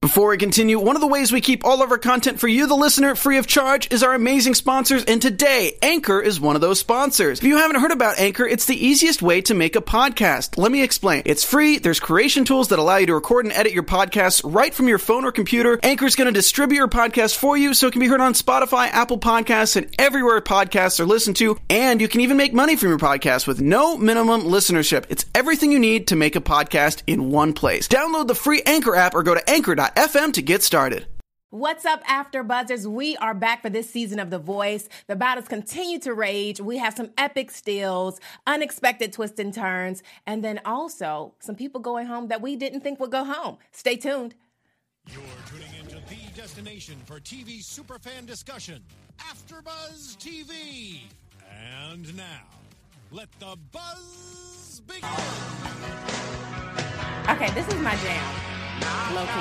Before we continue, one of the ways we keep all of our content for you, the listener, free of charge is our amazing sponsors, and today, Anchor is one of those sponsors. If you haven't heard about Anchor, it's the easiest way to make a podcast. Let me explain. It's free, there's creation tools that allow you to record and edit your podcasts right from your phone or computer. Anchor's going to distribute your podcast for you so it can be heard on Spotify, Apple Podcasts, and everywhere podcasts are listened to, and you can even make money from your podcast with no minimum listenership. It's everything you need to make a podcast in one place. Download the free Anchor app or go to anchor.fm to get started. What's up, After Buzzers? We are back for this season of The Voice. The battles continue to rage. We have some epic steals, unexpected twists and turns, and then also some people going home that we didn't think would go home. Stay tuned. You're tuning into the destination for TV superfan discussion, AfterBuzz TV. And now, let the buzz begin. Okay, this is my jam. Low key.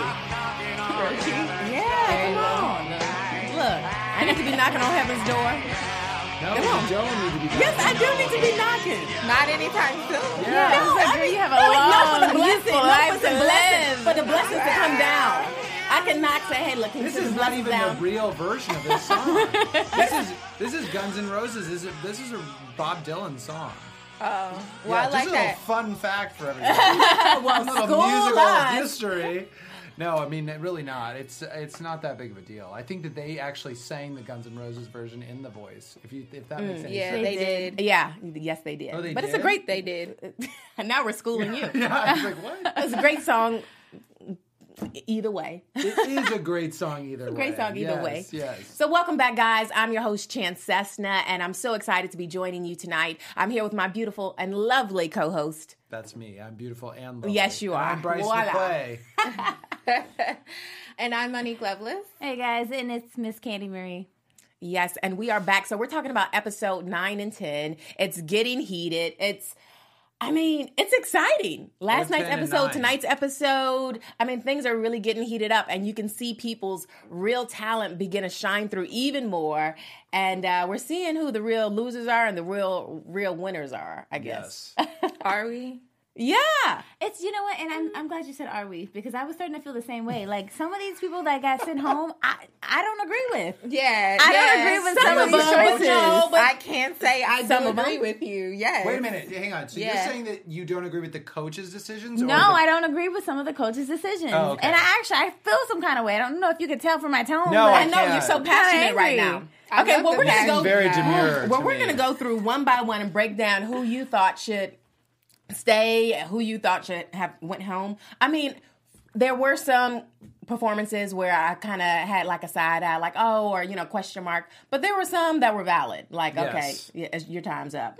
Yeah, come on. Look, I need to be knocking on heaven's door. No, you don't need to be knocking. Yes, I do need to be knocking. Not anytime soon. Yeah. No, I mean, you have a for long, the blessing, useful life for the to blessing, live. for the blessings to come down. I can knock, say, hey, look, can you This put is the not blessings even down? the real version of this song. This is Guns N' Roses. This is a Bob Dylan song. Well, Yeah, I just like a little that. fun fact for everybody. Well, A little school musical us. history. No, I mean really not. It's not that big of a deal. I think that they actually sang the Guns N' Roses version in The Voice. If that makes any Yeah, sense. they did. Yeah, yes, they did. Oh, they but it's did? a great. They did. And now we're schooling you. Yeah, I was like, what? It's a great song. Either way. It is a great song either way. Great song either way. Yes. So welcome back, guys. I'm your host, Chance Cessna, and I'm so excited to be joining you tonight. I'm here with my beautiful and lovely co-host. That's me. I'm beautiful and lovely. Yes, you And are. I'm Bryce Voila. McClay. And I'm Monique Loveless. Hey guys, and it's Miss Candy Marie. Yes, and we are back. So we're talking about episode 9 and 10. It's getting heated. It's exciting. Last What's night's 10 and episode, 9? tonight's episode, things are really getting heated up, and you can see people's real talent begin to shine through even more. And we're seeing who the real losers are and the real winners are, I guess. Yes. Are we? Yeah. It's, you know what, and I'm glad you said are we, because I was starting to feel the same way. Like, some of these people that got sent home, I don't agree with. Yeah. I don't agree with some of these choices. No, but I can't say I Some do of them. agree with you. Yes. Wait a minute. Hang on. So you're Yeah. saying that you don't agree with the coach's decisions? No, I don't agree with some of the coaches' decisions. Oh, okay. And I feel some kind of way. I don't know if you could tell from my tone. No, but I know can't. you're so passionate right now. I Okay, love well, the we're going to passion. go Very demure. Well, to we're me. going to go through one by one and break down who you thought should stay, who you thought should have went home. I mean, there were some performances where I kind of had like a side eye, like, oh, or, question mark. But there were some that were valid. Like, Yes. okay, yeah, your time's up,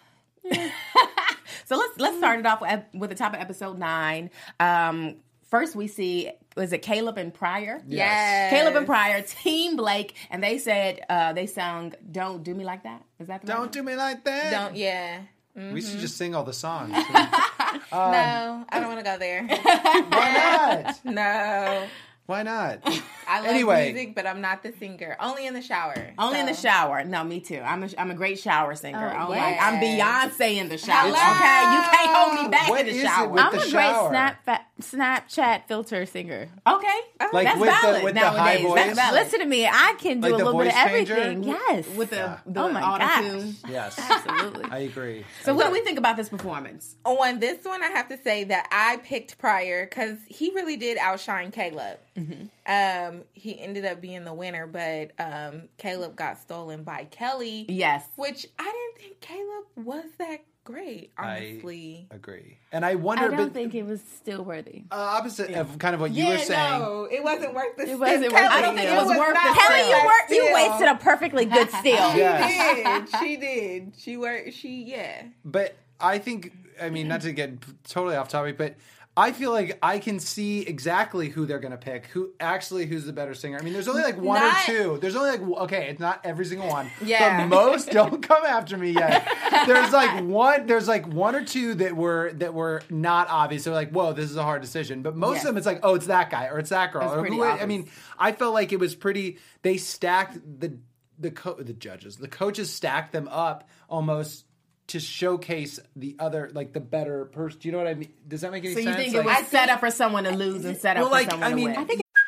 So let's start it off with the top of episode 9. First we see, was it Caleb and Pryor? Yes. Caleb and Pryor, Team Blake, and they said, they sung Don't Do Me Like That. Is that the right Don't one? do me like that. Don't, yeah. We should just sing all the songs. No, I don't want to go there. Why not? No. Why not? I love Anyway. music, but I'm not the singer. Only in the shower. Only in the So. shower. No, me too. I'm a great shower singer. Oh, Like, I'm yes. Beyonce in the shower. Hello. Okay, you can't hold me back What in the is it shower. with I'm the a shower? great Snapchat filter singer. Okay, Like that's with the- valid with the nowadays. high That's voice? valid. Listen to me. I can do Like a the little bit of voice changer? everything. Yes. with the, Yeah. the Oh my auto-tune. Yes. Absolutely. I agree. So what do we think about this performance? On this one, I have to say that I picked Pryor because he really did outshine Caleb. He ended up being the winner, but Caleb got stolen by Kelly. Yes. Which I didn't think Caleb was that great, honestly. I agree. And I wonder, I don't but think it was still worthy. opposite of kind of what you were saying. No, it wasn't worth the It wasn't still. worth Kelly, I don't think it was worth not the worth Kelly, that you still. wasted a perfectly good steal. Yes. She did. Yeah. But I think, not to get totally off topic, but I feel like I can see exactly who they're going to pick, who's the better singer. There's only like one or two. There's only like, okay, it's not every single one. Yeah. But most, don't come after me yet. There's like one or two that were not obvious. They're like, whoa, this is a hard decision. But most of them, it's like, oh, it's that guy or it's that girl. It's Or pretty who, obvious. I felt like it was pretty, they stacked the coaches stacked them up almost to showcase the other, like the better person. Do you know what I mean? Does that make any So sense? you think it was set up for someone to lose and set up for someone to win? I think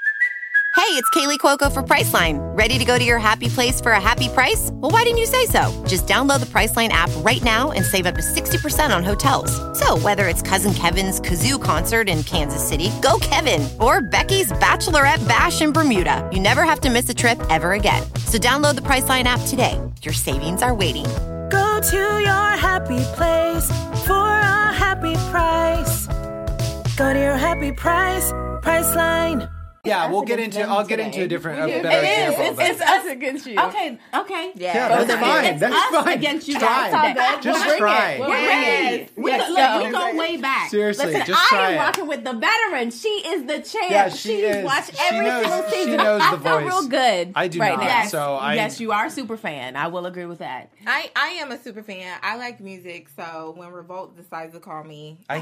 Hey, it's Kaylee Cuoco for Priceline. Ready to go to your happy place for a happy price? Well, why didn't you say so? Just download the Priceline app right now and save up to 60% on hotels. So whether it's Cousin Kevin's Kazoo Concert in Kansas City, go Kevin, or Becky's Bachelorette Bash in Bermuda, you never have to miss a trip ever again. So download the Priceline app today. Your savings are waiting. Go to your happy place for a happy price. Go to your happy price, Priceline. Yeah, I'll get into a different, a better example. It's us against you. Okay. Yeah, that's fine. That's us fine. against you Try. guys. It's all good. Just We'll bring try. it. We're ready. We go way back. Seriously, Listen, just try I am it. rocking with the veteran. She is the champ. Yeah, she is. watched She every knows- single she season. knows I the feel voice. real good. I do right not. now. So Yes, you are a super fan. I will agree with that. I am a super fan. I like music, so when Revolt decides to call me, I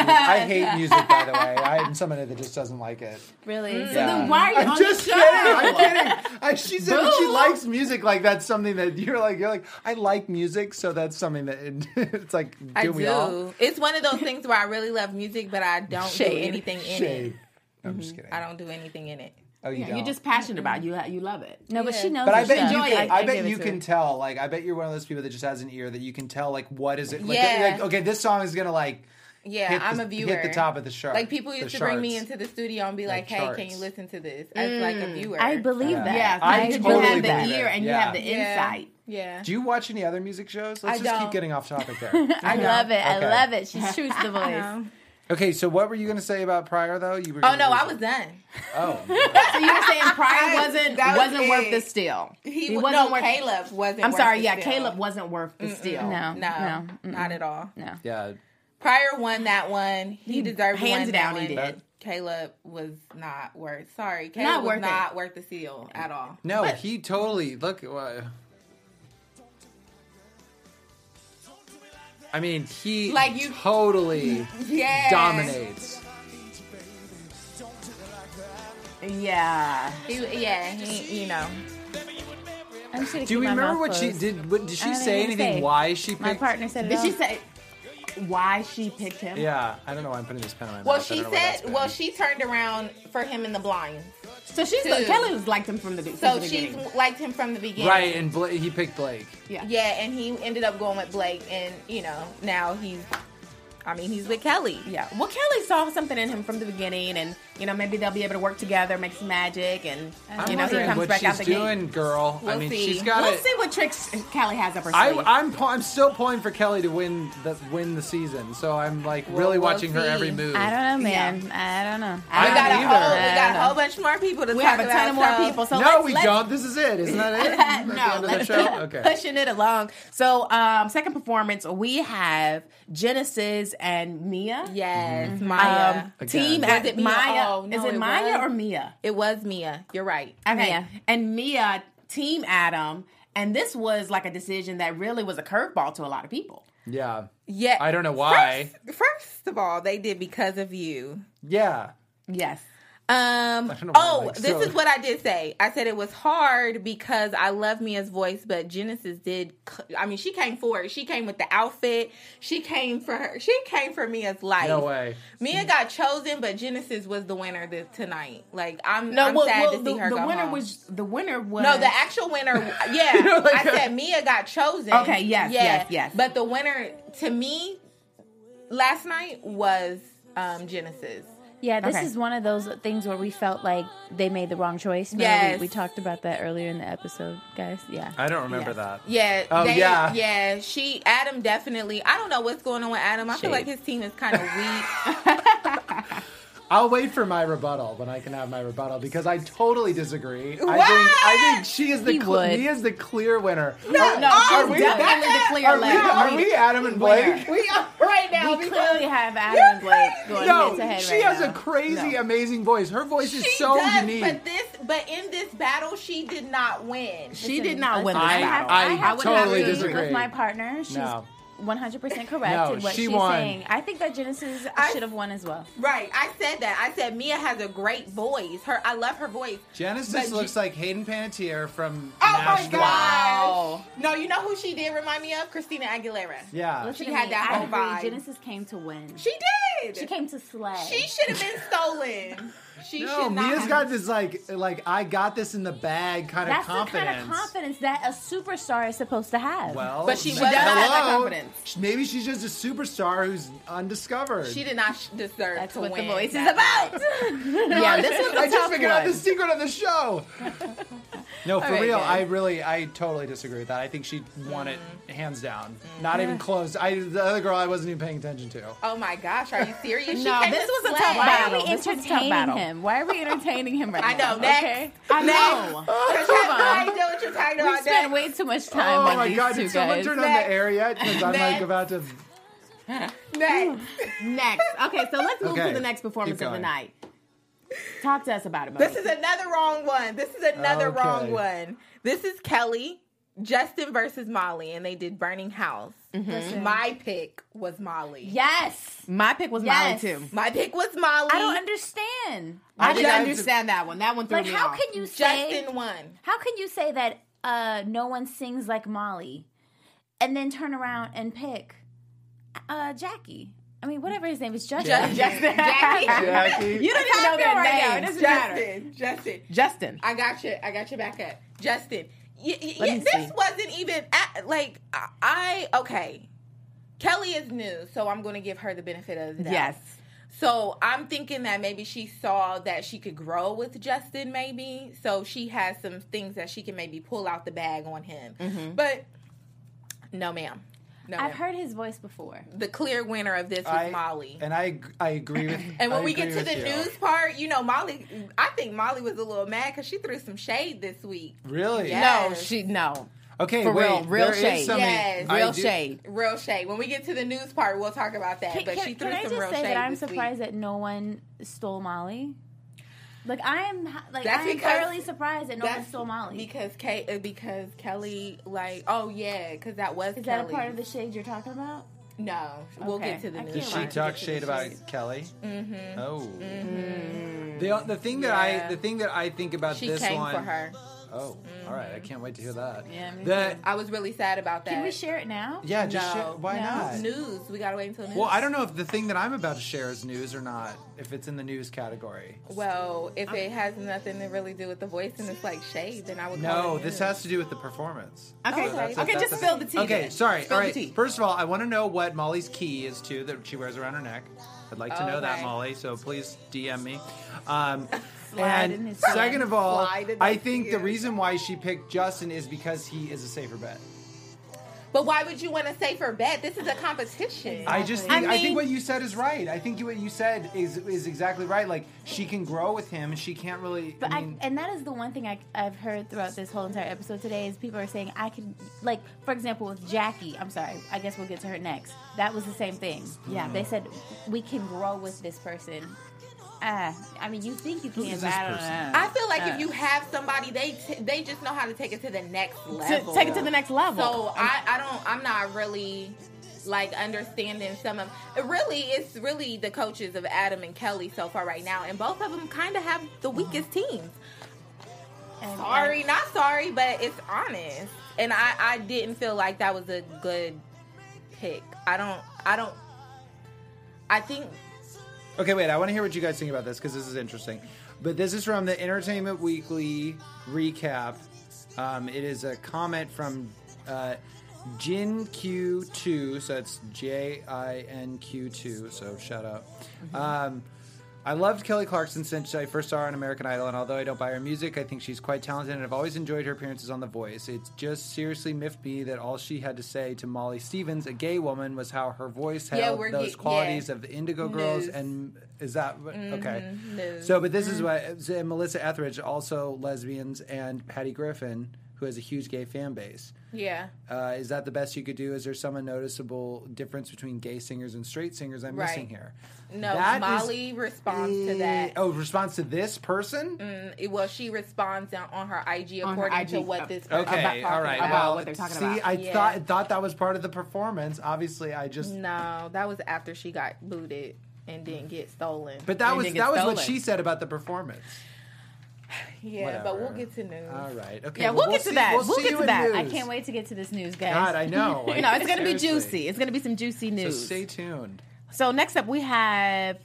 hate music, by the way. I am somebody that just doesn't like it. Really? Yeah. So then why are you I'm on just the kidding. show? I'm kidding. She said that she likes music. Like that's something that you're like. I like music, so that's something that it's like. I Do we all? do. It's one of those things where I really love music, but I don't do anything in Shade. it. I'm just kidding. I don't do anything in it. Oh, you don't. You're just passionate about it. You love it. No, but she knows. But I her bet stuff. you Enjoy can. it. I I bet give you it to can her. tell. Like I bet you're one of those people that just has an ear that you can tell. Like what is it? Like, Yeah. like okay, this song is gonna like. Yeah, I'm a viewer. Hit the top of the chart. Like people used to bring me into the studio and be like, "Hey, charts. can you listen to this?" As like a viewer. I believe that. Yeah, I you totally have the believe ear it. and you Yeah. have the insight. Yeah. Do you watch any other music shows? Let's I just keep don't. geting off topic there. I love it. I Okay. love it. She's true to the voice. Okay, so what were you going to say about Pryor though? You were. Oh no, I was done. Oh. So you were saying Pryor wasn't That was worth it. the steal. He wasn't no, worth. Caleb wasn't. I'm worth sorry. the Yeah, steal. Caleb wasn't worth the steal. No. No, not at all. No. Yeah. Pryor won that one. He deserved to hands win down, that he one. did. Caleb was not worth. Sorry, Not Caleb was worth it. not worth the seal at all. No, he totally look. I mean, he Like you- totally Yeah, dominates. Yeah. He, you know. I'm just gonna Do you keep my remember mouth what she closed. did? What, did I she don't say even anything? say. Why she picked? My partner said it Did all. she say why she picked him? Yeah, I don't know why I'm putting this pen on my Well, mouth. I she don't know where that's said. been. Well, she turned around for him in the blinds. So she's Two. Kelly was liked him from the So since the she's beginning. liked him from the beginning. Right, and he picked Blake. Yeah. Yeah, and he ended up going with Blake, and now he's with Kelly. Yeah. Well, Kelly saw something in him from the beginning, and maybe they'll be able to work together, make some magic, and I'm he wondering comes what back out she's the doing, gate. girl. I We'll mean, see. she's got Let's it. see what tricks Kelly has up her sleeve. I'm still pulling for Kelly to win the season, so I'm like really we'll watching her see. every move. I don't know, man. I don't know. I We got don't a either. whole bunch more people to we talk have a about. ton of more people. So No, let's, don't. This is it. Isn't that it? At the end of the show? Okay. pushing it along. So second performance, we have Genesis and Mia. Yes, Maya. Team Was at it Mia? Maya. Oh, no, Is it it Maya was. or Mia? It was Mia. You're right. Okay. Mia. And Mia, Team Adam. And this was like a decision that really was a curveball to a lot of people. Yeah. Yeah. I don't know why. First of all, they did Because of You. Yeah. Yes. don't know why, like, This so- is what I did say. I said it was hard because I love Mia's voice, but Genesis did. I mean, she came for it. She came with the outfit. She came for her. She came for Mia's life. No way. Mia got chosen, but Genesis was the winner tonight. Like I'm sad to see her the go winner home. was the winner was No, the actual winner. Yeah, I said Mia got chosen. Okay, yes. But the winner to me last night was Genesis. Yeah, this Okay. is one of those things where we felt like they made the wrong choice. Remember Yes. we talked about that earlier in the episode, guys. Yeah. I don't remember that. Yeah. Oh, yeah. Yeah. Adam definitely. I don't know what's going on with Adam. I feel Shade. like his team is kind of weak. I'll wait for my rebuttal when I can have my rebuttal because I totally disagree. What? I think she is the He would. Mia's the clear winner. No, she's definitely the clear Are we Adam and Blake? We are right now. We clearly have Adam and Blake going head to head she right has now. a crazy, amazing voice. Her voice is She so does, unique. but in this battle, she did not win. She did not win this I- battle. I have would to have totally to agree disagree. with my partner. She's No. 100% correct No, in what she she's won. saying. I think that Genesis should have won as well. Right, I said that. I said Mia has a great voice. I love her voice. Genesis But looks like Hayden Panettiere from Oh Nashville. my gosh! No, you know who she did remind me of? Christina Aguilera. Yeah. Listen She to had me, that I whole agree. vibe. Genesis came to win. She did. She came to slay. She should have been stolen. She No, should not Mia's have- got this like I got this in the bag kind That's of confidence. the kind of confidence that a superstar is supposed to have. Well, But she does have that hello. confidence. Maybe she's just a superstar who's undiscovered. She did not deserve That's to what win. the voice is that about. Yeah, this was a I just tough figured out one. the secret of the show. No, for right, real, guys. I totally disagree with that. I think she won it hands down. Not even close. The other girl I wasn't even paying attention to. Oh my gosh, are you serious? She No, came this to was a slay. tough Why battle. are we This was a tough entertaining battle. him? Why are we entertaining him right I now? know. Next. Okay? I know. I know what you're talking We about. spent Next. way too much time Oh on my these god, two did someone guys. turn on Next. the air yet? Because I'm like Next. about to. Next. Next. Okay, so let's move Okay, to the next performance keep of the going. night. Talk to us about it, This Monique. is another wrong one. This is another Okay. wrong one. This is Kelly, Justin versus Molly, and they did Burning House. My pick was Molly. Yes. My pick was Yes. Molly, too. My pick was Molly. I don't understand. I didn't guys- understand that one. That one threw Like, me how off. can you say... Justin won. How can you say that no one sings like Molly and then turn around and pick Jackie? I mean, whatever his name is, Justin. Jackie. Jackie. You don't even know their right now. names. It doesn't matter. Justin. Justin. I got you. I got your back up. Justin. Let me This see. wasn't even okay. Kelly is new, so I'm going to give her the benefit of the doubt. Yes. So I'm thinking that maybe she saw that she could grow with Justin, maybe. So she has some things that she can maybe pull out the bag on him. But no, ma'am. No, I've ma'am. heard his voice before. The clear winner of this was Molly. And I agree with. And when I we get agree to the with you. news part, Molly, I think Molly was a little mad because she threw some shade this week. Really? Yeah. No. Okay, For wait. real there is shade. something- Yes. I Real do- shade. Real shade. When we get to the news part, we'll talk about that. But she threw can I some just real say shade that I'm this surprised week. that no one stole Molly? Like I'm That's because- thoroughly surprised that no one stole Molly. Because Kelly, because that was Is Kelly. that a part of the shade you're talking about? No, we'll Okay. get to the I news. Did can't she wait. talk shade about Kelly? Mm-hmm. Oh. The thing that Yeah. I think about She this came one. for her. Oh, all right. I can't wait to hear that. Yeah, me The- I was really sad about that. Can we share it now? yeah, just No. share. Why No. not? News. We gotta wait until news. Well, I don't know if the thing that I'm about to share is news or not. If it's in the news category. Well, if it has nothing to really do with the voice and it's like shade, then I would. No, call it this news. has to do with the performance. Okay, Okay. okay, just spill the tea. Okay, then. sorry. Spill All the right. tea. First of all, I want to know what Molly's key is too that she wears around her neck. I'd like to know that, Okay. Molly. So please DM me. Slide in And his second DM. of all, Slide in I the think the DM. reason why she picked Justin is because he is a safer bet. But why would you want to say for bet? This is a competition. I just think I think what you said is right. I think what you said is exactly right. Like she can grow with him, and she can't really. But I mean, and that is the one thing I've heard throughout this whole entire episode today is people are saying I can, like, for example, with Jackie, I'm sorry, I guess we'll get to her next. That was the same thing. Yeah. They said we can grow with this person. I mean, you think you can, is but this I don't person? know. I feel like if you have somebody, they just know how to take it to the next level. Take it to the next level. So I'm not really like understanding some of. It's really the coaches of Adam and Kelly so far right now, and both of them kind of have the weakest teams. And- Sorry, not sorry, but it's honest. And I didn't feel like that was a good pick. I think. okay, wait. I want to hear what you guys think about this because this is interesting. But this is from the Entertainment Weekly recap. It is a comment from JinQ2, so it's JINQ2. So shout out. I loved Kelly Clarkson since I first saw her on American Idol, and although I don't buy her music, I think she's quite talented, and I've always enjoyed her appearances on The Voice. It just seriously miffed me that all she had to say to Molly Stevens, a gay woman, was how her voice held those qualities of the Indigo Girls, News. and is that okay? News. So, but this is what and Melissa Etheridge, also lesbians, and Patty Griffin, who has a huge gay fan base. Yeah. Is that the best you could do? Is there some noticeable difference between gay singers and straight singers I'm missing here? No, That Molly responds to that. Oh, responds to this person? Well, she responds on her IG On her according IG. to what this person Okay, is all talking right. about. Well, what they're talking see, about. I Yeah. thought that was part of the performance. Obviously, I just. No, that was after she got booted and didn't get stolen. But that You was didn't get what stolen. she said about the performance. yeah, but we'll whatever. get to news. All right. Okay. Yeah, well, we'll get to see- that. We'll We'll see get you to in that. I news. can't wait to get to this news, guys. God, I know. Like, No, it's going to be seriously. juicy. It's going to be some juicy So news. stay tuned. So next up, we have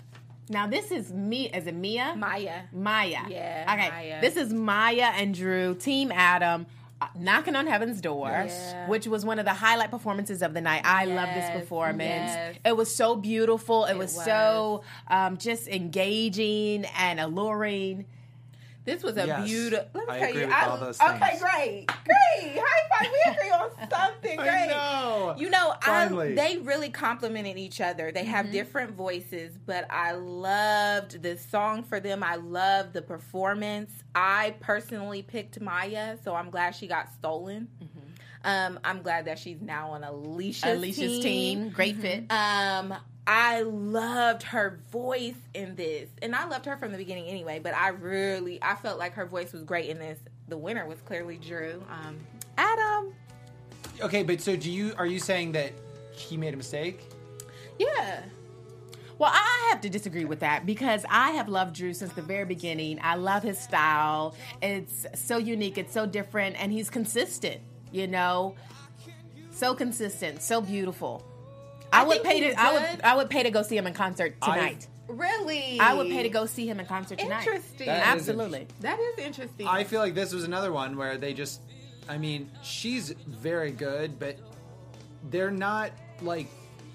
Now this is me. Is it Mia? Maya. Yeah, Okay. Maya. This is Maya and Drew, Team Adam, knocking on heaven's door, which was one of the highlight performances of the night. I love this performance. Yes. It was so beautiful. It was so just engaging and alluring. This was a beautiful. Let me I tell agree you. with all those things. Okay, great. High five. We agree on something. Great. I know. You know, Finally. they really complimented each other. They have different voices, but I loved the song for them. I loved the performance. I personally picked Maya, so I'm glad she got stolen. I'm glad that she's now on Alicia's team. Great fit. I loved her voice in this. And I loved her from the beginning anyway, but I felt like her voice was great in this. The winner was clearly Drew. Adam. Okay, but so are you saying that he made a mistake? Yeah. Well, I have to disagree with that because I have loved Drew since the very beginning. I love his style. It's so unique. It's so different. And he's consistent, you know? So consistent. So beautiful. I would pay to go see him in concert tonight. Really? I would pay to go see him in concert tonight. Interesting. Absolutely. That is interesting. I feel like this was another one where they just, I mean, she's very good, but they're not like,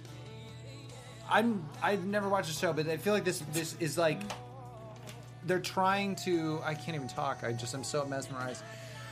I've never watched the show, but I feel like this is like, they're trying to, I can't even talk. I'm so mesmerized.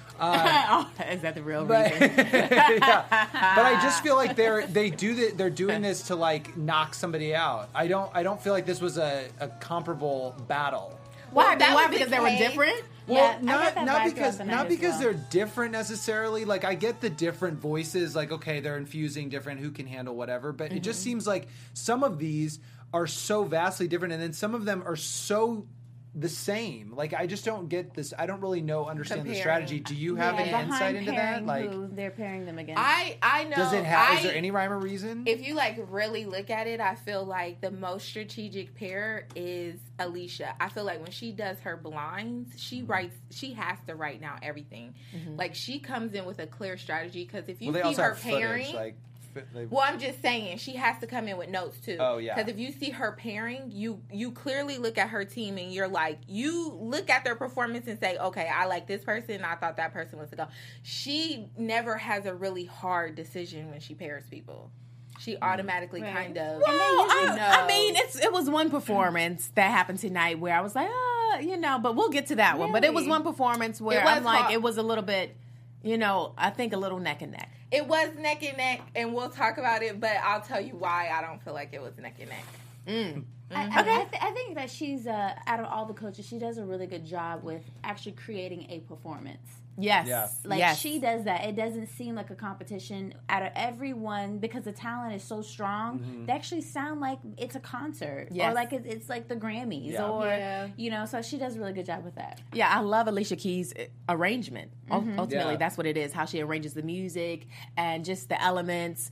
Is that the real reason? Yeah. But I just feel like they're doing this to like knock somebody out. I don't feel like this was a comparable battle. Why? Because they were different? Well, Yeah, not because they're different necessarily. Like I get the different voices. Like okay, they're infusing different. Who can handle whatever? But it just seems like some of these are so vastly different, and then some of them are so the same. Like I just don't get this. I don't really understand the strategy. Do you have any insight into that? Like they're pairing them again. I know. Does it have? Is there any rhyme or reason? If you like really look at it, I feel like the most strategic pair is Alicia. I feel like when she does her blinds, she has to write down everything. Like she comes in with a clear strategy because if you see her pairing. Well, I'm just saying she has to come in with notes too. Oh yeah. Because if you see her pairing, you clearly look at her team and you're like, you look at their performance and say, okay, I like this person. I thought that person was to go. She never has a really hard decision when she pairs people. She automatically kind of. Well, I mean, it was one performance that happened tonight where I was like, but we'll get to that one. But it was one performance where I'm like, it was a little bit, I think a little neck and neck. It was neck and neck, and we'll talk about it, but I'll tell you why I don't feel like it was neck and neck. I think that she's, out of all the coaches, she does a really good job with actually creating a performance. Yes. She does that. It doesn't seem like a competition. Out of everyone, because the talent is so strong, they actually sound like it's a concert. Yes. Or like it's like the Grammys. So she does a really good job with that. Yeah, I love Alicia Keys' arrangement. Ultimately, that's what it is, how she arranges the music and just the elements.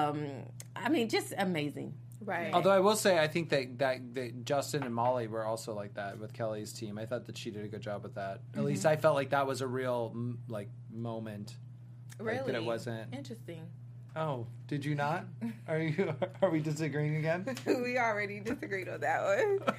Just amazing. Right. Although I will say, I think that Justin and Molly were also like that with Kelly's team. I thought that she did a good job with that. At least I felt like that was a real moment. Really? Like, that it wasn't. Interesting. Oh, did you not? Are we disagreeing again? We already disagreed on that one.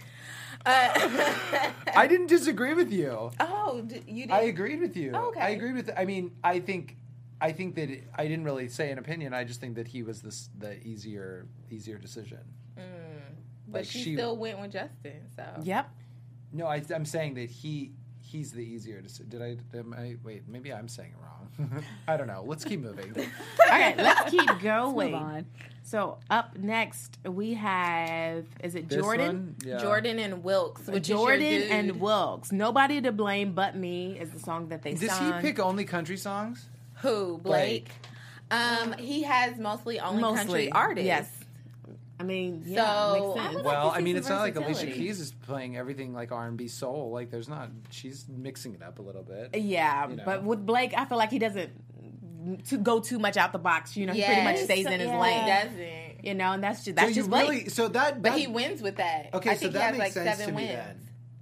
I didn't disagree with you. Oh, you did? I agreed with you. Oh, okay. I agreed with. I mean, I think that I didn't really say an opinion. I just think that he was the easier decision. But she still went with Justin. So Yep. No, I'm saying that he's the easier decision. Wait, maybe I'm saying it wrong. I don't know. Let's keep moving. Okay, let's keep going. Move on. So up next we have, is it This Jordan? one? Yeah. Jordan and Wilkes. Which Jordan is your dude. and Wilkes. Nobody to Blame But Me is the song that they Does sung. he pick only country songs? Who? Blake? He has mostly country artists. Yes. I mean, So, makes sense. Well, to I see mean, some it's not like Alicia versatility. Keys is playing everything like R&B soul. Like, she's mixing it up a little bit. Yeah, you know. but with Blake, I feel like he doesn't go too much out the box. He pretty much stays in his He lane. doesn't. And that's So just Blake. so that But he wins with that. Okay, I so think that he has makes like sense 7 to me wins. then.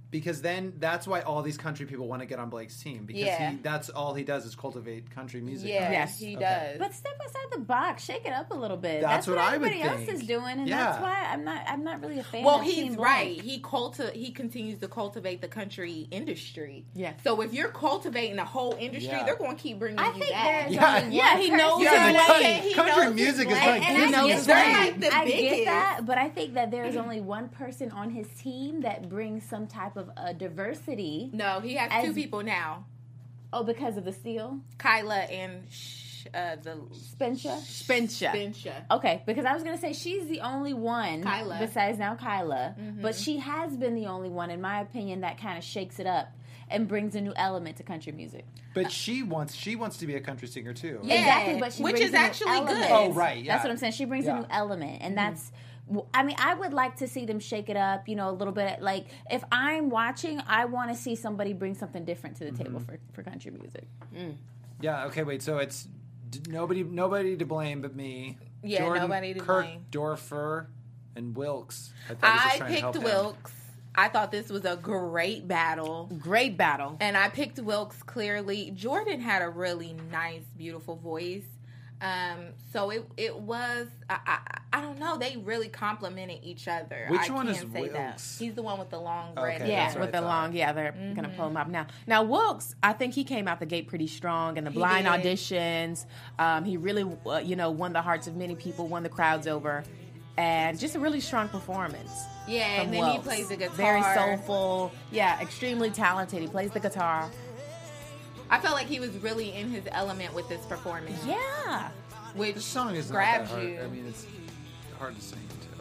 because then that's why all these country people want to get on Blake's team, because that's all he does is cultivate country music. Yeah, Yes. he does. But step outside the box, shake it up a little bit. That's what I would everybody think. else is doing, and that's why I'm not really a fan. Well, of he's Team right. Blank. He continues to cultivate the country industry. Yeah. So if you're cultivating the whole industry, they're going to keep bringing I you think back. there's Yeah. only Yeah, one he person. knows Yeah, his the way. He country knows music his is way. like And he I knows get his that. way. Like the I get biggest. that, but I think that there is only one person on his team that brings some type of diversity. No, he has As- 2 people now. Oh, because of the seal, Kyla and the Spencer. Spencer. Okay, because I was gonna say she's the only one Kyla. besides now Kyla, but she has been the only one, in my opinion, that kind of shakes it up and brings a new element to country music. But she wants to be a country singer too. Yeah. Exactly, but she Which brings is a new actually element. good. Oh, right, yeah. That's what I'm saying. She brings a new element, and that's. I mean, I would like to see them shake it up, a little bit. Like, if I'm watching, I want to see somebody bring something different to the table for country music. Yeah. Okay. Wait. So it's nobody to blame but me. Yeah, Jordan, nobody to Kirk blame. Dorfer, and Wilkes. thought he was just I trying to help picked him. Wilkes. I thought this was a great battle. Great battle. And I picked Wilkes clearly. Jordan had a really nice, beautiful voice. So it was, I don't know, they really complimented each other. Which I one can is say that. Wilkes? He's the one with the long Okay, red that's hair. what with I the thought. long, they're gonna pull him up now. Now Wilkes, I think he came out the gate pretty strong in the blind did. auditions. He really, won the hearts of many people, won the crowds over, and just a really strong performance. Yeah, from and then Wilkes. he plays the guitar. Very soulful. Yeah, extremely talented. He plays the guitar. I felt like he was really in his element with this performance. Yeah. Which The song is not grabs that hard. you. I mean, it's hard to sing too.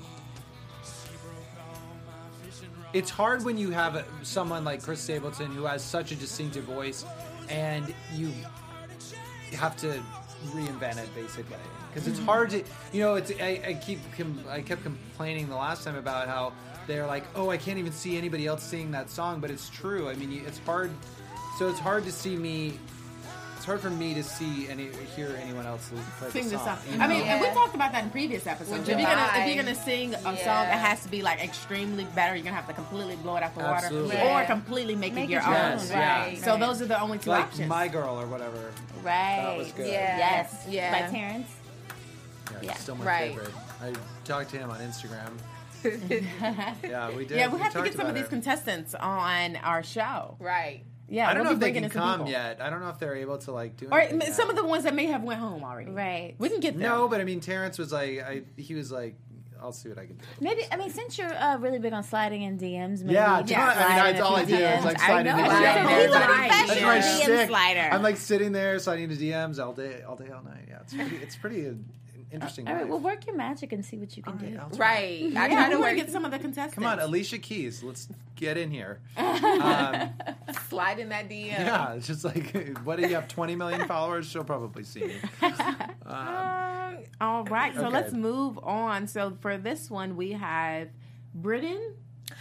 It's hard when you have someone like Chris Stapleton who has such a distinctive voice, and you have to reinvent it basically, because it's hard to, It's I kept complaining the last time about how they're like, oh, I can't even see anybody else sing that song, but it's true. I mean, it's hard. So it's hard to see me. It's hard for me to hear anyone else play Sing the the song. song. I mean, and we talked about that in previous episodes. If you're July. gonna sing a song, it has to be like extremely better. You're gonna have to completely blow it out the water, Absolutely. or completely make it your own. Yes, yeah. Right. So those are the only two Like options. My Girl or whatever. Right. That was good. Yeah. Yes. Yeah. By Terrence. Yeah, Yeah. still my Right. favorite. I talked to him on Instagram. Yeah, we did. Yeah, we have to talked get some of about these it. contestants on our show. Right. Yeah, I don't we'll know be if they bringing can in some come people. yet. I don't know if they're able to do Or anything some yet. of the ones that may have went home already. Right. We can get there. No, but I mean, Terrence was like, he was like, I'll see what I can do. Maybe, since you're really big on sliding in DMs, maybe Yeah, you I mean, that's all I do is like slide into know. DMs. He's a That's professional my DM shtick. slider. I'm like sitting there sliding into DMs all day, all night. Yeah, it's pretty interesting. All right, life. well, work your magic and see what you can do. I'll try. Right. I Yeah, try to we're work gonna get some of the contestants. Come on, Alicia Keys. Let's get in here. slide in that DM. Yeah, it's just like, what do you have, 20 million followers? She'll probably see me. All right, so Okay. let's move on. So for this one, we have Britain.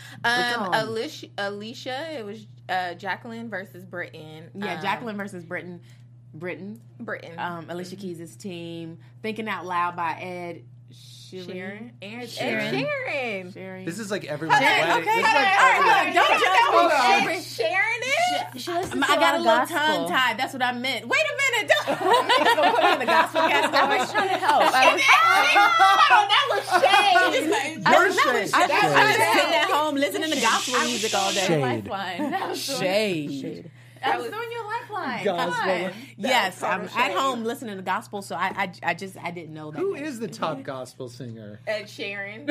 Alicia, it was Jacqueline versus Britain. Yeah, Jacqueline versus Britain. Britain. Alicia Keys' team. Thinking Out Loud by Ed Sheeran. Sheeran. Sheeran. This is like everyone's Okay, wedding. okay, This is like all right, everyone's- don't judge me. Sharon is? She listens to I got a little gospel. tongue tied. That's what I meant. Wait a minute. Don't put me in the gospel category. I was trying to help. That was shade. You're shade. I was sitting at home listening to gospel music all day. Shade. Lifeline. That was Shade. I was doing your lifeline. Gospel. Come on. Yes, I'm at home listening to gospel, so I didn't know that. Who is the top gospel singer? Ed Sheeran.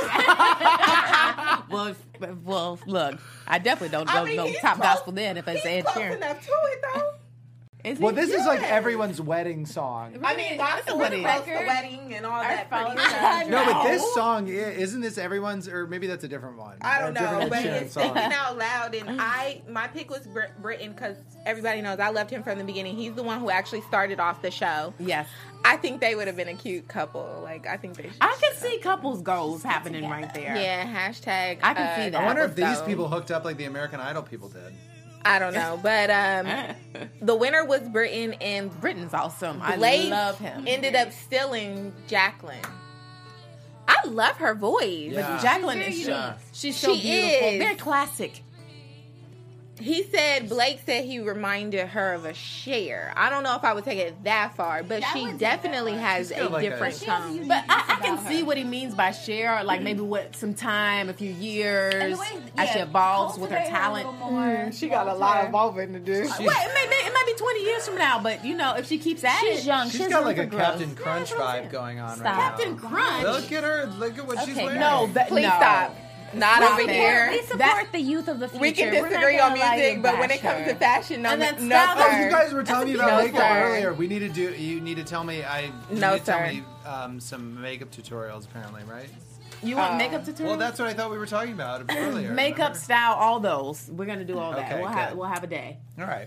Well, look, I definitely don't know he's top close- gospel then if it's He's Ed close Sheeran. enough to it, though. Is Well, he? this is like everyone's wedding song. I mean, that's what it is. the wedding and all that. following pretty much. No, but this song, isn't this everyone's, or maybe that's a different one. I don't A different know, but Ed Sheeran it's song. thinking out loud, and my pick was Britain because everybody knows I loved him from the beginning. He's the one who actually started off the show. Yes. I think they would have been a cute couple. Like, I think they should. I can see couples goals happening right there. Yeah, hashtag. I can see that. I wonder if these so. people hooked up like the American Idol people did. I don't know, but the winner was Britain, and Britain's awesome. Blake I love him. ended up stealing Jacqueline. I love her voice. Yeah. Jacqueline She's is very so, unique. she's so She beautiful. is. Very classic. He said Blake said he reminded her of a Cher. I don't know if I would take it that far, but she definitely has a different tone. But I can see what he means by Cher, like maybe with some time, a few years, as she evolves with her talent. She got a lot of evolving to do. It might be 20 years from now, but if she keeps at it, she's young. She's got like a Captain Crunch vibe going on right now. Captain Crunch. Look at her. Look at what she's wearing. Please stop. Not over here. We support the youth of the future. We can disagree on music, but when it comes to fashion, no, you guys were telling me about makeup earlier. You need to tell me. Tell me some makeup tutorials. Apparently, right? You want makeup tutorials? Well, that's what I thought we were talking about earlier. Makeup, style, all those. We're gonna do all that. Okay, we'll have a day. All right.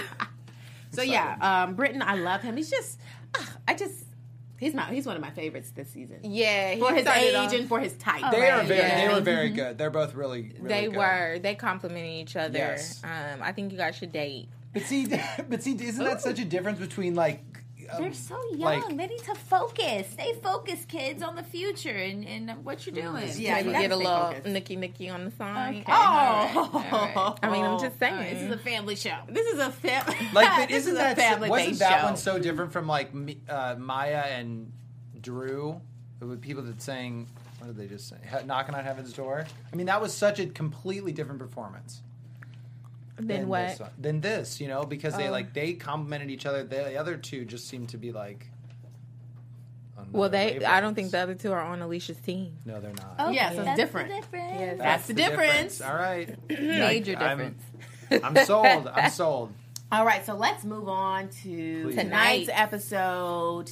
So Britton, I love him. He's just, he's one of my favorites this season. Yeah, for his age and for his type. They were very good. They're both really good. They complement each other. Yes. I think you guys should date. But see, isn't that such a difference between like? They're so young. They need to focus. Stay focused, kids, on the future and what you're doing. Yeah, you get a little nicky on the side. Okay. Oh, right. I mean, I'm just saying. This is a family show. This is a family. But isn't that family-based that show. one so different from like Maya and Drew? With people that sang, what did they just say? Knocking on Heaven's Door. I mean, that was such a completely different performance. Than what? Than this, because they complimented each other. The other two just seemed to be like. Well, I don't think the other two are on Alicia's team. No, they're not. Okay, yeah, so it's different. Yes, that's the difference. All right, major difference. I'm sold. I'm sold. All right, so let's move on to tonight's episode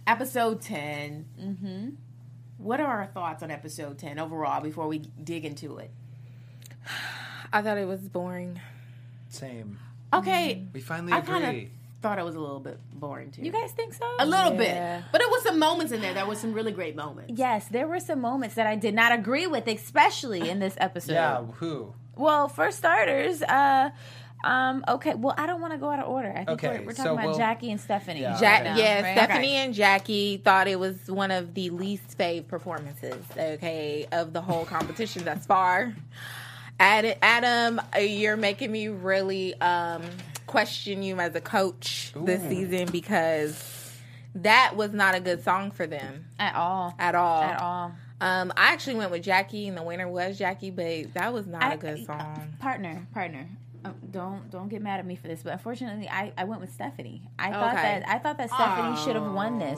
10. Mm-hmm. What are our thoughts on episode 10 overall before we dig into it? I thought it was boring. Same. Okay. We finally agree. I kind of thought it was a little bit boring too. You guys think so? A little bit. But there was some moments in there. There was some really great moments. Yes, there were some moments that I did not agree with, especially in this episode. Yeah, who? Well, for starters, okay. Well, I don't want to go out of order. I think we're talking about Jackie and Stephanie. Yeah, Stephanie and Jackie thought it was one of the least fave performances, of the whole competition thus far. Adam, you're making me really question you as a coach this season because that was not a good song for them. At all. I actually went with Jackie, and the winner was Jackie, but that was not a good song. Partner. Don't get mad at me for this, but unfortunately, I went with Stephanie. I thought that Stephanie should have won this.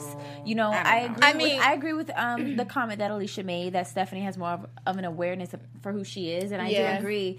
I agree with the comment that Alicia made that Stephanie has more of an awareness for who she is, and I do agree.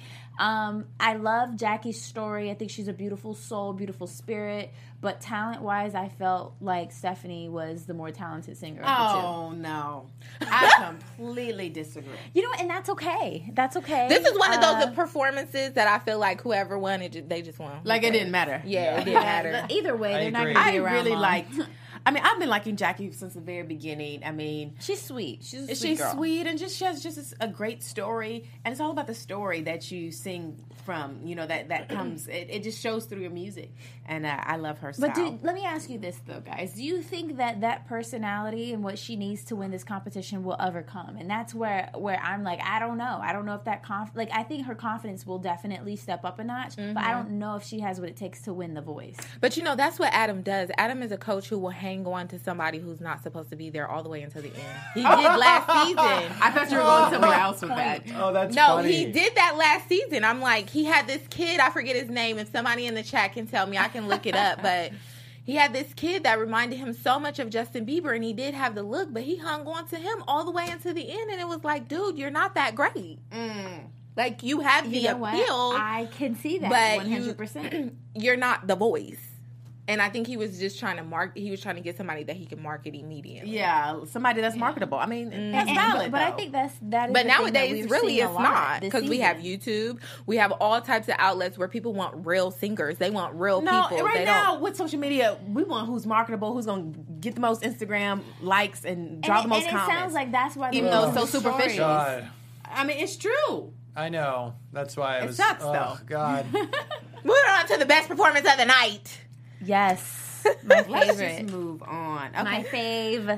I love Jackie's story. I think she's a beautiful soul, beautiful spirit. But talent-wise, I felt like Stephanie was the more talented singer of the two. Oh, no. I completely disagree. And that's okay. That's okay. This is one of those performances that I feel like whoever won, they just won. Like it didn't matter. Yeah, it didn't matter. Either way, they're not going to be around long. I've been liking Jackie since the very beginning. I mean, she's sweet. She's girl. Sweet, and she has just a great story. And it's all about the story that you sing from. That comes. It just shows through your music, and I love her style. But let me ask you this though, guys. Do you think that personality and what she needs to win this competition will overcome? And that's where I'm like, I don't know. I don't know if that I think her confidence will definitely step up a notch, but I don't know if she has what it takes to win The Voice. But that's what Adam does. Adam is a coach who will hang on to somebody who's not supposed to be there all the way until the end. He did last season. I thought you were going somewhere else with that. Oh, that's funny. He did that last season. I'm like, he had this kid, I forget his name, if somebody in the chat can tell me, I can look it up, but he had this kid that reminded him so much of Justin Bieber, and he did have the look, but he hung on to him all the way until the end, and it was like, dude, you're not that great. Like, you have the appeal. I can see that, but 100%. You're not The Voice. And I think he was just trying to he was trying to get somebody that he could market immediately. Yeah, somebody that's marketable. I mean, that's valid. But I think that is. But nowadays, really, it's not, because we have YouTube. We have all types of outlets where people want real singers. They want real people. Right now with social media, we want who's marketable, who's going to get the most Instagram likes and draw the most comments. It sounds like that's why, even though it's so superficial. God. I mean, it's true. I know. That's why it sucks, though. God. Moving on to the best performance of the night. Yes, my favorite. Let's just move on. Okay. My fave.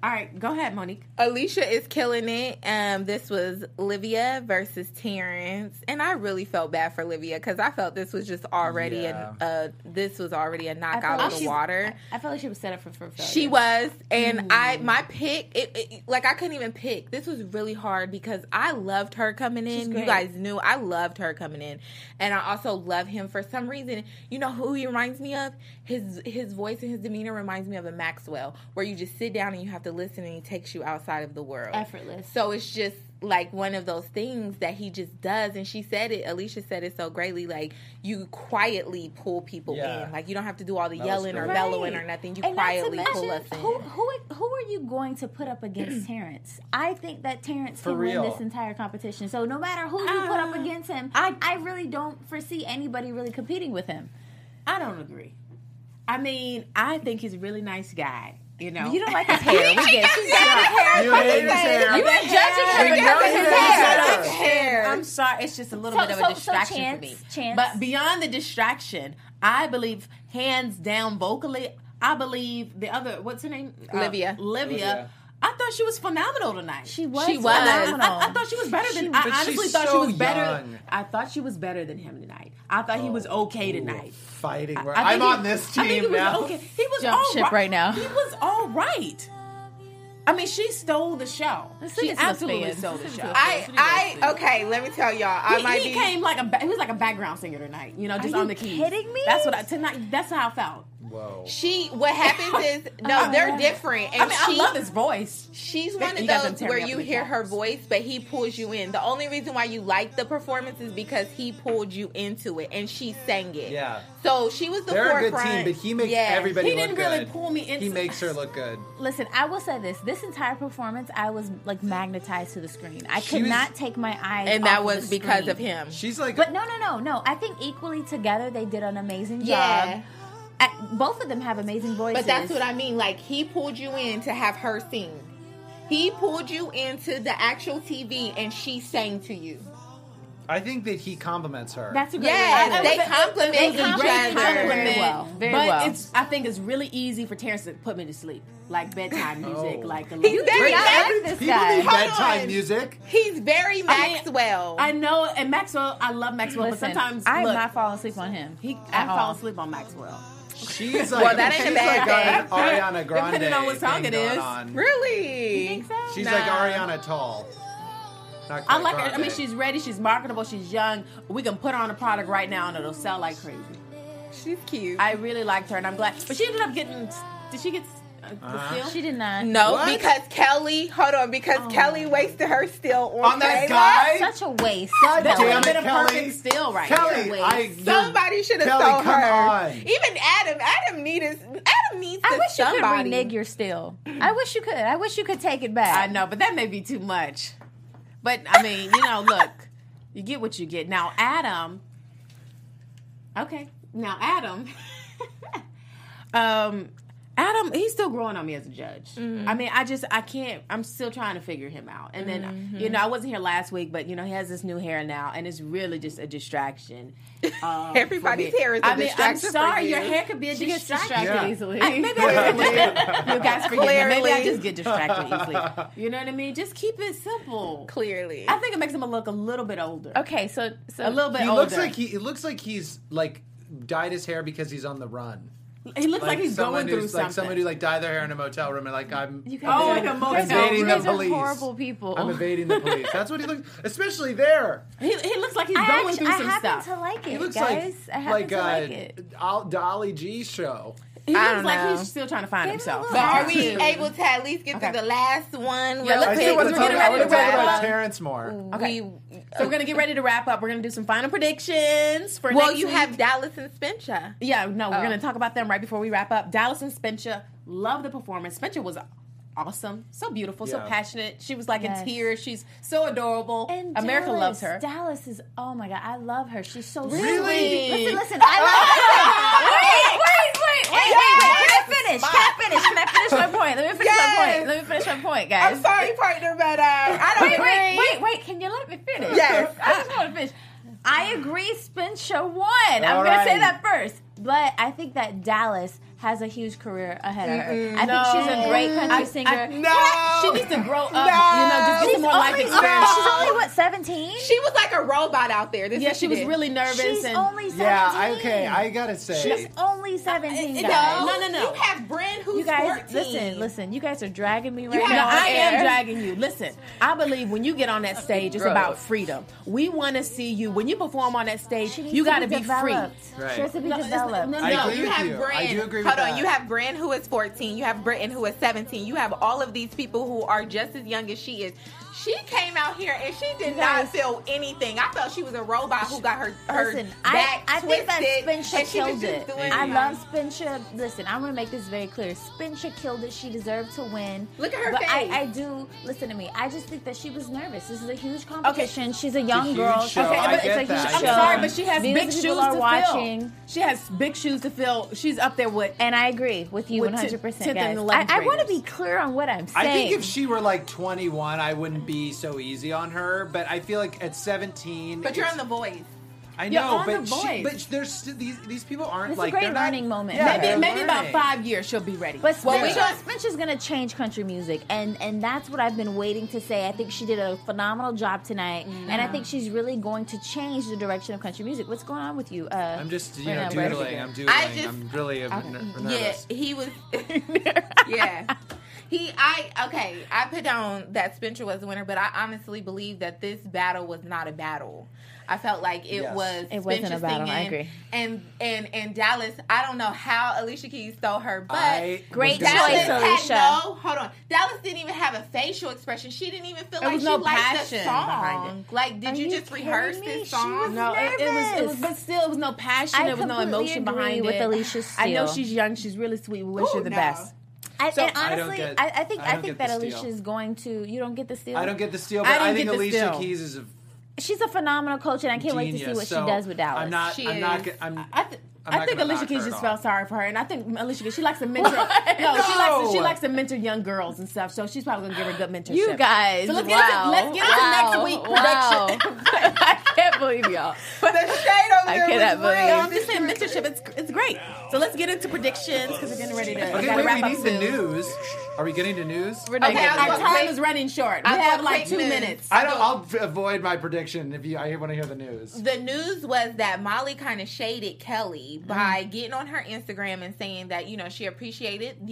All right, go ahead, Monique. Alicia is killing it. This was Livia versus Terrence, and I really felt bad for Livia because I felt this was just already a knockout of the water. I felt like she was set up for failure. She was, and my pick, like I couldn't even pick. This was really hard because I loved her coming in. You guys knew I loved her coming in, and I also love him for some reason. You know who he reminds me of? His voice and his demeanor reminds me of a Maxwell, where you just sit down and you have to listen and he takes you outside of the world. Effortless. So it's just like one of those things that he just does. And she said it, Alicia said it so greatly, like you quietly pull people in. Like you don't have to do all the yelling or bellowing or nothing. You and quietly pull us in. Who are you going to put up against Terrence? I think that Terrence can win this entire competition. So no matter who you put up against him, I really don't foresee anybody really competing with him. I don't agree. I mean, I think he's a really nice guy. You know, you don't like his hair. We get You hate his hair. You been judging him because of his hair. I'm sorry. It's just a little bit of a distraction for me. But beyond the distraction, I believe hands down vocally, I believe the other, what's her name? Livia. I thought she was phenomenal tonight. She was. I thought she was better than. I honestly thought she was better. Young. I thought she was better than him tonight. I thought he was okay tonight. Fighting. I'm on this team I think he now. was okay. He was Jump all ship right now. He was all right. I mean, she stole the show. She absolutely stole the show. Okay, let me tell y'all. He came like he was like a background singer tonight. You know, just on the keys. Are you kidding me? That's what tonight. That's how I felt. Whoa. What happens is, they're different. And I love his voice. She's one of those where you hear her voice, but he pulls you in. The only reason why you like the performance is because he pulled you into it, and she sang it. Yeah. So she was the They're forefront. a good team, but he makes everybody He look didn't good. really pull me into. He makes her look good. Listen, I will say this. This entire performance, I was like magnetized to the screen. I could not take my eyes and off that of was the because screen. of him. She's like, But no. I think equally together they did an amazing job. Yeah. Both of them have amazing voices. But that's what I mean. Like, he pulled you in to have her sing. He pulled you into the actual TV, and she sang to you. I think that he compliments her. That's a great they compliment each other. very well. Very but well. I think it's really easy for Terrence to put me to sleep, like bedtime music, like a He's very I like this People guy. need Hold bedtime on. music. He's very Maxwell. I know, and Maxwell, I love Maxwell, Listen, but sometimes I'm look, not falling asleep on him. I fall asleep on Maxwell. She's like, Well, that ain't a she's bad like Ariana Grande. Depending on what song thing it is. going on. Really? You think so? She's like Ariana Tall. Not I quite like her. I Grande. mean, she's ready. She's marketable. She's young. We can put her on a product right now, and it'll sell like crazy. She's cute. I really liked her, and I'm glad. But she ended up getting. Did she get the steal? She did not. No, What? because Kelly, Kelly wasted her still on that Taylor. guy. Such a waste. God That would damn have been it, a Kelly. perfect steal right Kelly, there. Somebody should have Kelly, stole come her. on. Even Adam. Adam needs I wish you could somebody. renege your steal. I wish you could. I wish you could take it back. I know, but that may be too much. But I mean, look, you get what you get. Now, Adam. Okay, now Adam. Adam, he's still growing on me as a judge. I mean, I can't, I'm still trying to figure him out. And then, I wasn't here last week, but, he has this new hair now, and it's really just a distraction. Everybody's hair is a distraction. I'm sorry, for you. your hair could be a distraction. Yeah. easily. Maybe you guys forgive me. Maybe I Clearly. just get distracted easily. You know what I mean? Just keep it simple. Clearly. I think it makes him look a little bit older. Okay, so A little bit He older. looks like he's like dyed his hair because he's on the run. He looks like he's someone going through who's, something. like someone who like dyed their hair in a motel room and like I'm you guys, like a motel evading you the guys are police. horrible people. I'm evading the police. That's what he looks, especially there. He looks like he's going through some I stuff. happen to like it, He looks guys. I happen to like it. the Ali G show. He I looks don't like know. he's still trying to find Give him a himself. little But are we attitude. able to at least get Okay. through the last one? Yeah, real let's quick? do it. I We're want getting to ready to talk wrap about up. Terrence more. Okay. So we're going to get ready to wrap up. We're going to do some final predictions for Well, next you week. have Dallas and Spencer. Yeah, no, we're going to talk about them right before we wrap up. Dallas and Spencer, love the performance. Spencer was awesome, so beautiful, so Yeah. passionate. She was like Yes. in tears. She's so adorable. And America Dallas, loves her. Dallas is, oh my God, I love her. She's so Really? sweet. Listen, I love her. Wait. Can I finish my point? Let me finish my point, guys. I'm sorry, partner, but I don't agree. Wait. Can you let me finish? Yes. I just want to finish. I agree, Spencer won. I'm All going to say right. that first. But I think that Dallas has a huge career ahead of her. I think she's a great country singer. She needs to grow up. Just get some more life experience. She's only, what, 17? She was like a robot out there. She was really nervous. She's only 17. Yeah, okay, I gotta say. She's only 17, guys. No. You have Bryn who's You guys, 14. listen. You guys are dragging me right No, now. I am dragging you. Listen, I believe when you get on that stage, it's about freedom. We want to see you. When you perform on that stage, you got to be free. Right. She has to be developed. I agree you with have you. Bryn. I do agree with Hold on, that. you have Bryn who is 14. You have Britton who is 17. You have all of these people who are just as young as she is. She came out here and she did not feel anything. I felt she was a robot who got her back I think that twisted. Spinsha killed it. I Maybe. love Spinsha. Listen, I'm going to make this very clear. Spinsha killed it. She deserved to win. Look at her but face. I do, listen to me. I just think that she was nervous. This is a huge competition. She's a young girl. Show. Okay, I but get it's a that. huge I show. get I'm sorry, but she has Millions big of shoes people to are watching. fill. She has big shoes to fill. She's up there with. And I agree with you With 100%, 10th and guys. 11th I want to graders. be clear on what I'm saying. I think if she were like 21, I wouldn't be so easy on her. But I feel like at 17, But you're on The Voice. I You're know, on but The Voice. but there's still, these people aren't It's like a great they're not- learning moment. Yeah, they're Maybe about learning. 5 years she'll be ready. But Well, Spinsha's going to change country music, and that's what I've been waiting to say. I think she did a phenomenal job tonight, and I think she's really going to change the direction of country music. What's going on with you? I'm just Right now, doodling. I'm doodling. I'm really nervous. Yeah, he was. Yeah. I put down that Spencer was the winner, but I honestly believe that this battle was not a battle. I felt like it was. It wasn't Spencer a battle. I singing, agree. And Dallas. I don't know how Alicia Keys stole her, but Great was gonna choice, say- Dallas Alicia. had hold on. Dallas didn't even have a facial expression. She didn't even feel There like was she no liked the passion behind song. Like, did Are you you just rehearse kidding me? this She song? was No, it was, but still, it was no passion. I There was no completely emotion agree behind with it. Alicia I know Steele. she's young. She's really sweet. We wish her the best. And I honestly, don't get- I think I don't get that the Alicia steal. is going to. You don't get the steal. I don't get the steal, I but don't I think get the Alicia steal. Keys is a She's a phenomenal coach, and I can't wait to see genius, what she so does with Dallas. I'm not. She I'm not. is. I'm. I not think gonna Alicia knock Keys her just at felt all. sorry for her, and I think Alicia Keys, she likes to mentor. She likes to mentor young girls and stuff. So she's probably gonna give her good mentorship. You guys, So let's wow. get into next week prediction. I can't believe y'all. The shade over I there cannot was real. believe. I'm just saying mentorship. It's great. So let's get into predictions because we're getting ready to. Okay, gotta wait. wrap We up need the soon. news. Are we getting to news? We're not Okay, getting I Our was it. gonna time say- is running short. We I have got like quick 2 news. minutes. I'll avoid my prediction if you want to hear the news. The news was that Molly kind of shaded Kelly by getting on her Instagram and saying that, you know, she appreciated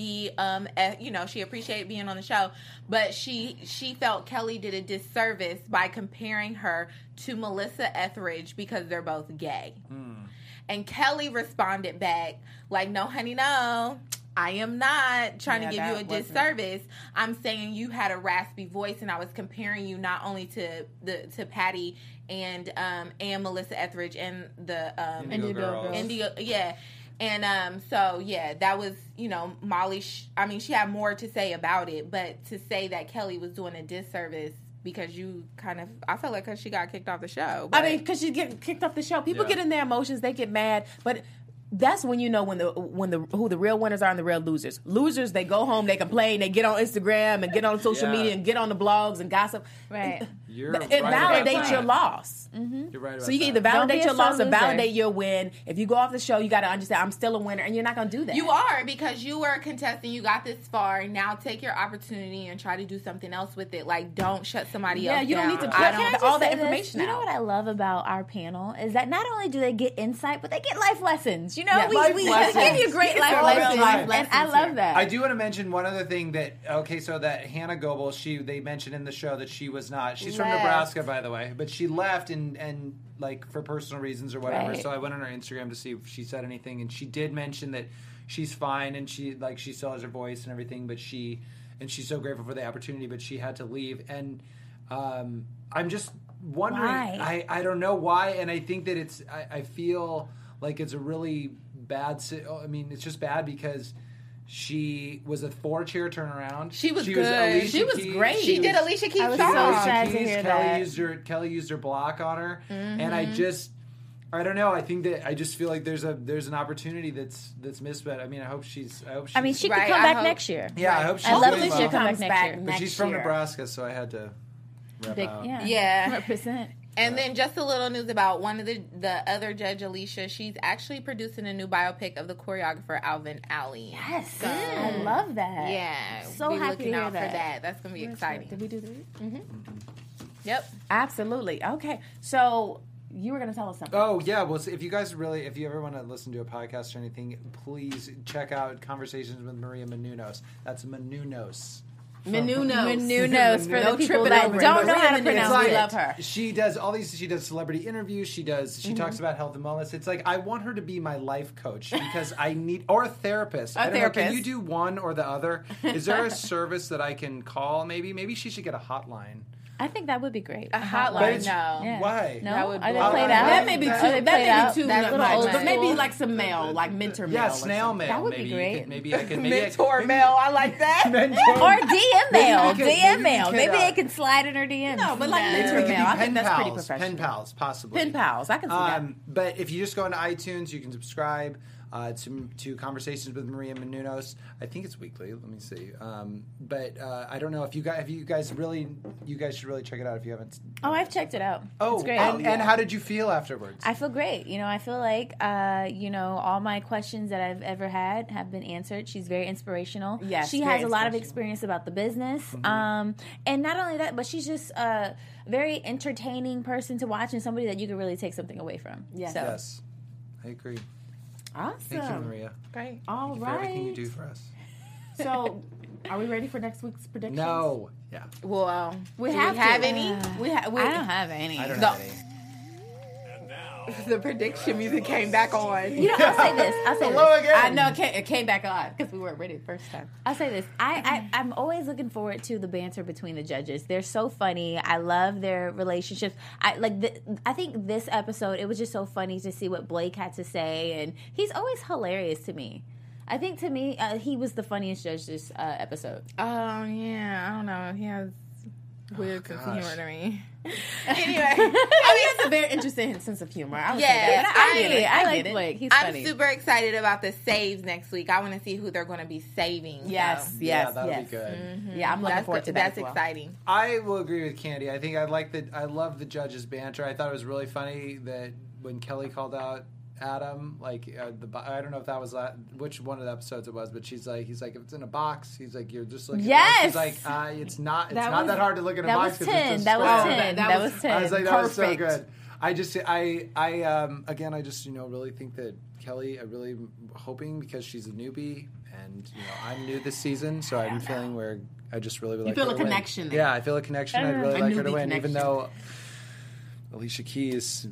she appreciated being on the show, but she felt Kelly did a disservice by comparing her to Melissa Etheridge because they're both gay. And Kelly responded back like, "No, honey, no. I am not trying to give you a disservice. I'm saying you had a raspy voice, and I was comparing you not only to Patty and Melissa Etheridge and the Indigo Girls. Indigo, yeah." And so yeah, that was, you know, Molly. She had more to say about it, but to say that Kelly was doing a disservice because you I felt like she got kicked off the show. I mean, because you get kicked off the show. People get in their emotions. They get mad, but. That's when you know who the real winners are and the real losers. Losers, they go home, they complain, they get on Instagram and get on social media and get on the blogs and gossip. Right. You're It right about validates that. your loss. You're right about So you can that. either Don't be validate a your loss sore or loser. validate your win. If you go off the show, you got to understand I'm still a winner, and you're not going to do that. You are, because you were a contestant. You got this far. Now take your opportunity and try to do something else with it. Like, don't shut somebody else you don't down. need to Can I put just all the say this? information You know out. what I love about our panel is that not only do they get insight, but they get life lessons. You know, Yeah, we life give lessons. you great Yes, life all lessons, real life and lessons I love here. that. I do want to mention one other thing so that Hannah Goebel, they mentioned in the show that she was not. She's from Left. Nebraska, by the way, but she left and like for personal reasons or whatever. Right. So I went on her Instagram to see if she said anything, and she did mention that she's fine and she still has her voice and everything, but she's so grateful for the opportunity, but she had to leave. And I'm just wondering, Why? I don't know why, and I think that I feel like it's a really bad. I mean, it's just bad because she was a 4-chair turnaround. She was good. Alicia She was Keys. great. She did Alicia Keys' I was song. so Alicia sad to Keys. hear Kelly that. used her block on her, and Mm-hmm. I don't know. I think that I just feel like there's an opportunity that's missed. But I mean, I hope she's. I mean, she could Right, come I back hope- next year. Yeah, I hope she's I love doing Alicia well. come back comes next back year. But next she's from year. Nebraska, so I had to rep Big, out. yeah, Yeah. 100%. And then just a little news about one of the other judge, Alicia. She's actually producing a new biopic of the choreographer Alvin Alley. Yes, I love that. Yeah, So be happy looking to hear out that. for that. That's gonna be exciting. Did we do that? Yep. Absolutely. Okay. So you were going to tell us something. Oh yeah, well, if you ever want to listen to a podcast or anything, please check out Conversations with Maria Menounos. That's Menounos. Menounos for No the people tripping that over it. don't know how to It's pronounce like- it. we love her. She does all these. She does celebrity interviews. She talks about health and wellness. It's like I want her to be my life coach because I need or a therapist. I don't know, can therapist. you do one or the other? Is there a service that I can call? Maybe she should get a hotline. I think that would be great. A hotline. it's- No. Yeah. Why? No, That would are they blow played my out? mind. That may be too. Are they That played may out? be too That's a little much. old But maybe school. like some mail, like mentor mail. Yeah, or snail something. mail. That would be maybe you great. could- maybe I can. Mentor mail. I like that. Or DM mail. we could- maybe DM we mail. could, Maybe they can slide in her DMs. No, but like Maybe mentor we could mail. be I think that's pretty pals. professional. Pen pals, possibly. Pen pals. I can see that. But if you just go into iTunes, you can subscribe to Conversations with Maria Menounos. I think it's weekly. Let me see. But I don't know if you guys should really check it out if you haven't. Oh, I've checked it out. Oh, It's great. and how did you feel afterwards? I feel great. I feel like, all my questions that I've ever had have been answered. She's very inspirational. Yes, she very has a lot of inspirational. experience about the business. And not only that, but she's just a very entertaining person to watch and somebody that you can really take something away from. Yes. So, Yes, I agree. Awesome. Thank you, Maria. Great. All For everything you right. do for us. So, are we ready for next week's predictions? No. Yeah. Well, We do have we have to. any? I don't have any. I don't No. have any. And now, The prediction music came back on. I'll say this. Hello again. I know it came back on because we weren't ready the first time. I'll say this. I'm always looking forward to the banter between the judges. They're so funny. I love their relationships. I think this episode, it was just so funny to see what Blake had to say, and he's always hilarious to me. I think to me, he was the funniest judge this episode. Oh yeah, I don't know. He has weird sense of humor to me. Anyway, I mean, it's a very interesting sense of humor. I would say Yes, that. But I get it. I I like get it. Blake. He's I'm funny. super excited about the saves next week. I want to see who they're going to be saving. Yes, so. yes, Yeah, that'll yes. be good. Yeah, I'm looking That's forward to that. That's as well. exciting. I will agree with Candy. I think I love the judges' banter. I thought it was really funny that when Kelly called out Adam, I don't know if that was which one of the episodes it was, but he's like, if it's in a box, he's like, you're just looking. Yes! He's like, it's not was- that hard to look in a that box. was 'cause it's 10. just That was square. 10. that That was- was 10. I was like, that was so Perfect. good. I just really think that Kelly, I really am hoping because she's a newbie and I'm new this season, so I'm feeling where I just really would like feel her a to win. connection there. Yeah, I feel a connection. I'd really A like her to newbie win, even connection. though Alicia Keys.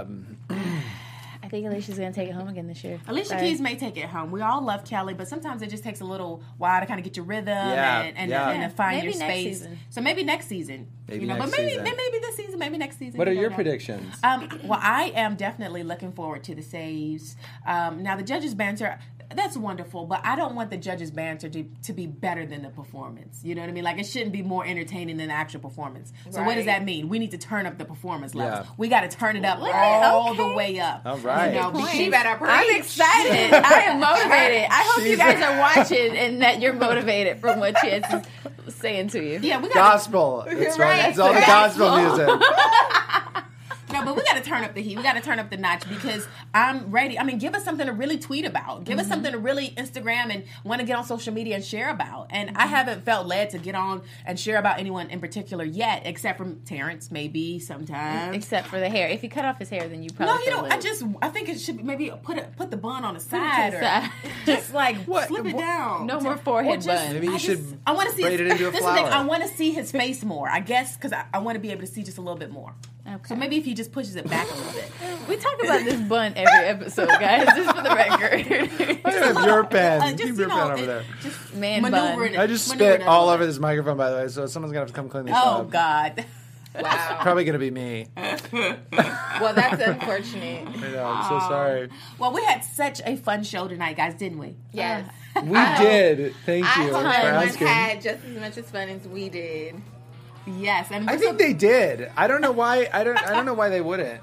I think Alicia's going to take it home again this year. Alicia Sorry. Keys may take it home. We all love Kelly, but sometimes it just takes a little while to kind of get your rhythm and to find Maybe your next space. season. So maybe next season. Maybe but next maybe season. maybe this season, maybe next season. What are you your don't know. predictions? Well, I am definitely looking forward to the saves. Now, the judges' banter, that's wonderful, but I don't want the judges' banter to be better than the performance. You know what I mean? Like, it shouldn't be more entertaining than the actual performance. So what does that mean? We need to turn up the performance levels. Yeah. We got to turn it up all the way up. All right. She better preach. I'm excited. I am motivated. I hope you guys are watching and that you're motivated from what she is saying to you. Yeah, we got Gospel. That's right. It's all the gospel music. No, but we got to turn up the heat. We got to turn up the notch because I'm ready. I mean, give us something to really tweet about. Give us something to really Instagram and want to get on social media and share about. And I haven't felt led to get on and share about anyone in particular yet, except from Terrence, maybe sometimes. Except for the hair. If you cut off his hair, then you probably No, you feel know, it. I think it should be maybe put the bun on the to side the or side. just like flip it down. No more forehead Or just- bun. Maybe you should I want to see braid it into a this is the thing, flower. I want to see his face more, I guess, because I want to be able to see just a little bit more. Okay. So maybe if he just pushes it back a little bit. We talk about this bun every episode, guys, just for the record. I have your pen. Just, Keep your pen over there. Just Man maneuvering bun. it. I just maneuvering spit it all a over little this microphone, by the way, so someone's going to have to come clean this bit. Oh, up. God. Wow. Probably going to be me. Well, that's unfortunate. I know, I'm so sorry. Well, we had such a fun show tonight, guys, didn't we? Yes. We did. Thank I you hope for everyone asking. had just as much as fun as we did. Yes. And I think they did. I don't know why. I don't know why they wouldn't.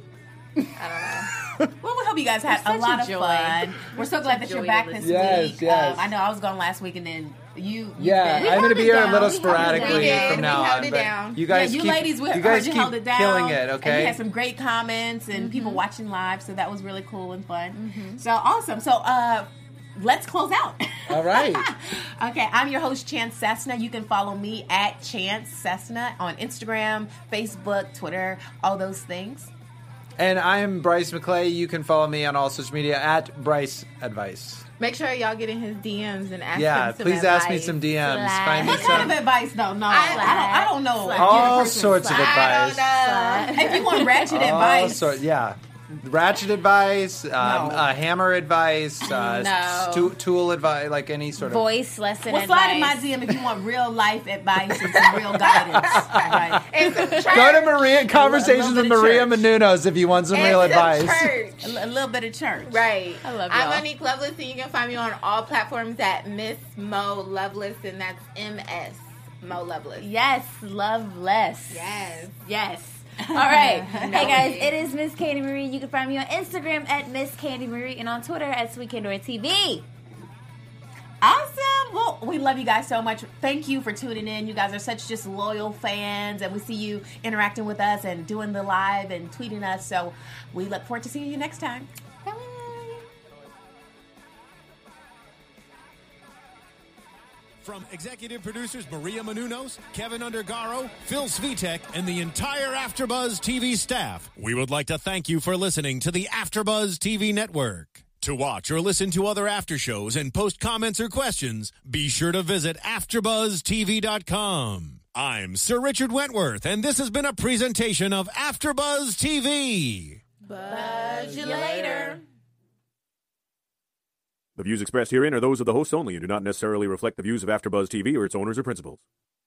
Well, we hope you guys had a such lot a of joy. fun. We're so glad that joy you're to back listen this Yes, week. yes. I know I was gone last week, and then Yeah, I'm going to be here a little We sporadically did. from now We held on. it but down. You guys, you keep, ladies, you guys keep held it down, killing it. And Okay. you had some great comments and people watching live, so that was really cool and fun. So awesome. So let's close out. All right. Okay, I'm your host, Chance Cessna. You can follow me at Chance Cessna on Instagram, Facebook, Twitter, all those things. And I'm Bryce McClay. You can follow me on all social media at Bryce Advice. Make sure y'all get in his DMs and ask Yeah, him some please ask me advice. some DMs. Slash. Find me What kind some. of advice, though? No, I don't know. Slash. All sorts of advice. I don't know. If you want ratchet All advice, sorts. Yeah. Ratchet advice, hammer advice, No. tool advice, like any sort of. Voice lesson well, slide in my advice. DM if you want real life advice and some real guidance. Right. And some church. Go to Maria Conversations bit with of Maria church. Menounos if you want some And real some advice. church. A little bit of church. Right. I love I'm y'all. Monique Lovelace, and you can find me on all platforms at Miss Mo Lovelace, and that's MS Mo Lovelace. Yes, love less. Yes. All right. Hey, guys, it is Miss Candy Marie. You can find me on Instagram at Miss Candy Marie and on Twitter at Sweet Candor TV. Awesome. Well, we love you guys so much. Thank you for tuning in. You guys are such just loyal fans, and we see you interacting with us and doing the live and tweeting us. So we look forward to seeing you next time. Bye. From executive producers Maria Menounos, Kevin Undergaro, Phil Svitek, and the entire AfterBuzz TV staff, we would like to thank you for listening to the AfterBuzz TV network. To watch or listen to other after shows and post comments or questions, be sure to visit AfterBuzzTV.com. I'm Sir Richard Wentworth, and this has been a presentation of AfterBuzz TV. Buzz you later. The views expressed herein are those of the hosts only and do not necessarily reflect the views of AfterBuzz TV or its owners or principals.